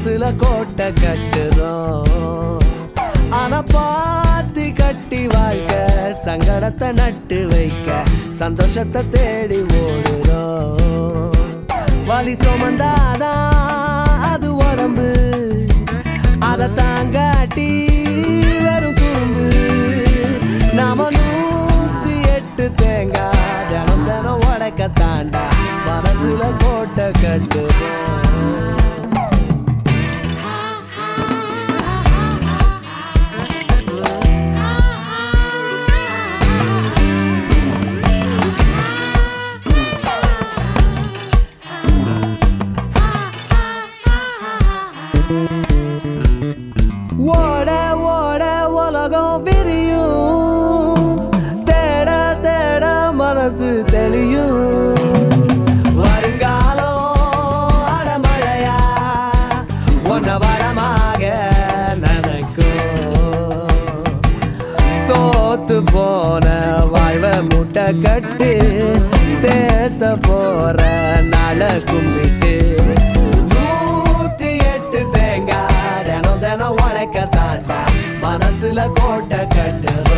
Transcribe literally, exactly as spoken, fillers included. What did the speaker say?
மனசுல கோட்டை கட்டுறோம். ஆனா பாத்தி கட்டி வாழ்க்க சங்கடத்தை நட்டு வைக்க சந்தோஷத்தை தேடி ஓடுறோம். வலி சுமந்தாதான் அது உடம்பு, அதை தாங்காட்டி வெறும் துரும்பு. நாம நூத்தி எட்டு தேங்காய் தினம் தினம் உடைக்க தாண்டா மனசுல கோட்டை கட்டுறோம். ஓட ஓட உலகம் விரியும், தேட தேட மனசு தெளியும். வருங்காலம் அடமழையா ஒன்ன வரமாக நினைக்கும். தோத்து போன வாழ்வ முட்டை கட்டு தேத்த போற நாள கும்பிட்டு உடைக்க தாண்டா மனசுல கோட்டை கட்டுற.